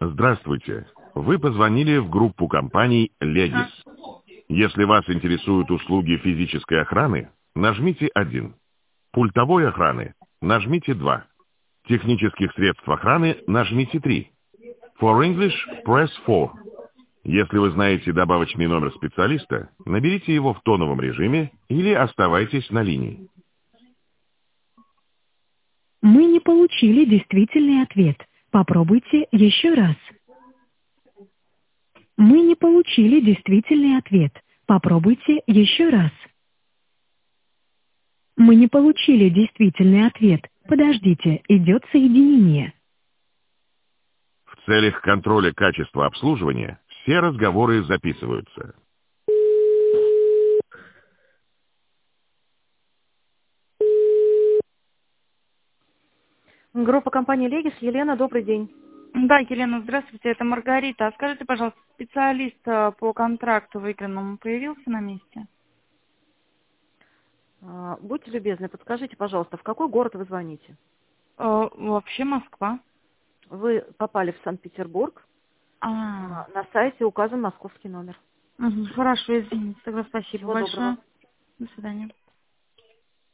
Здравствуйте. Вы позвонили в группу компаний «Легис». Если вас интересуют услуги физической охраны, нажмите 1. Пультовой охраны нажмите 2. Технических средств охраны нажмите 3. For English, press 4. Если вы знаете добавочный номер специалиста, наберите его в тоновом режиме или оставайтесь на линии. Мы не получили действительный ответ. Попробуйте еще раз. Мы не получили действительный ответ. Попробуйте еще раз. Мы не получили действительный ответ. Подождите, идет соединение. В целях контроля качества обслуживания все разговоры записываются. Группа компании «Легис». Елена, добрый день. Да, Елена, здравствуйте, это Маргарита. А скажите, пожалуйста, специалист по контракту выигранному появился на месте? Будьте любезны, подскажите, пожалуйста, в какой город вы звоните? Вообще Москва. Вы попали в Санкт-Петербург. На сайте указан московский номер. Хорошо, извините, тогда спасибо Всего большое. доброго. До свидания.